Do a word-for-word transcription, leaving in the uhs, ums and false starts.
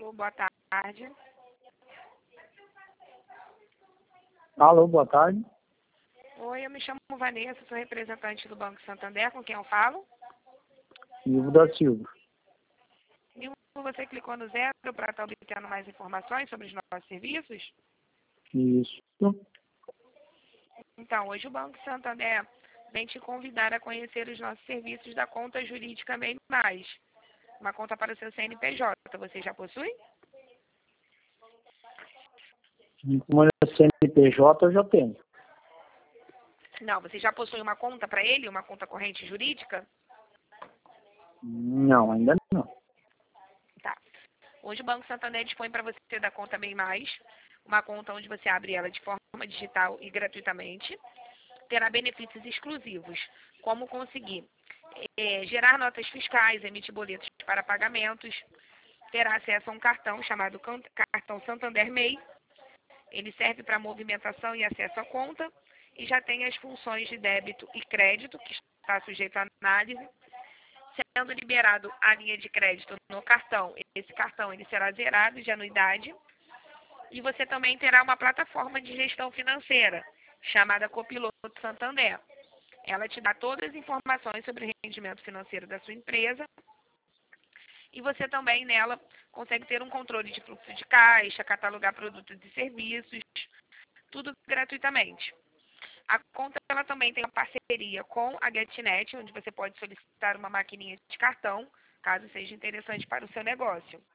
Alô, boa tarde. Alô, boa tarde. Oi, eu me chamo Vanessa, sou representante do Banco Santander, com quem eu falo. Ivo da Silva. E você clicou no zero para estar obtendo mais informações sobre os nossos serviços? Isso. Então, hoje o Banco Santander vem te convidar a conhecer os nossos serviços da conta jurídica Bem Mais. Uma conta para o seu C N P J. Você já possui? Como é C N P J, eu já tenho. Não, você já possui uma conta para ele, uma conta corrente jurídica? Não, ainda não. Tá. Hoje o Banco Santander dispõe para você da conta Bem Mais, uma conta onde você abre ela de forma digital e gratuitamente. Terá benefícios exclusivos, como conseguir é, gerar notas fiscais, emitir boletos para pagamentos, terá acesso a um cartão chamado Cartão Santander M E I. Ele serve para movimentação e acesso à conta e já tem as funções de débito e crédito, que está sujeito à análise. Sendo liberado a linha de crédito no cartão, esse cartão ele será zerado de anuidade. E você também terá uma plataforma de gestão financeira, chamada Copiloto Santander. Ela te dá todas as informações sobre o rendimento financeiro da sua empresa. E você também, nela, consegue ter um controle de fluxo de caixa, catalogar produtos e serviços, tudo gratuitamente. A conta ela também tem uma parceria com a GetNet, onde você pode solicitar uma maquininha de cartão, caso seja interessante para o seu negócio.